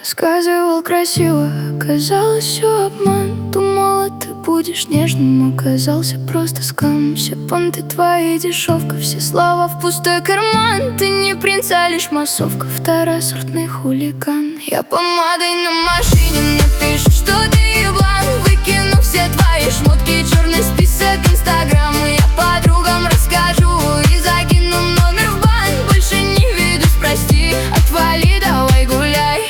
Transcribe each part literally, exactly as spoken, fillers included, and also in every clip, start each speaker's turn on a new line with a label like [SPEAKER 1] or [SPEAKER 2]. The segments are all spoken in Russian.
[SPEAKER 1] Рассказывал красиво, казалось все обман. Думала, ты будешь нежным, оказался просто скам. Все понты твои дешевка, все слова в пустой карман. Ты не принц, а лишь массовка, второсортный хулиган. Я помадой на машине напишу, что ты еблан. Выкину все твои шмотки, черный список инстаграма. Я подругам расскажу и закину номер в бан. Больше не ведусь, прости, отвали, давай гуляй.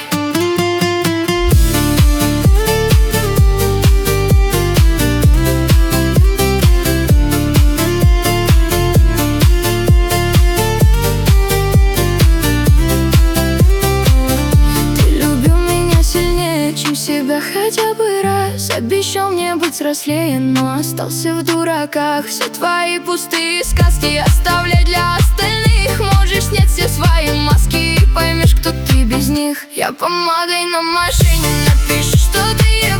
[SPEAKER 1] Себя хотя бы раз обещал мне быть взрослее, но остался в дураках. Все твои пустые сказки оставляй для остальных. Можешь снять все свои маски и поймешь, кто ты без них. Я помадой на машине напишу, что ты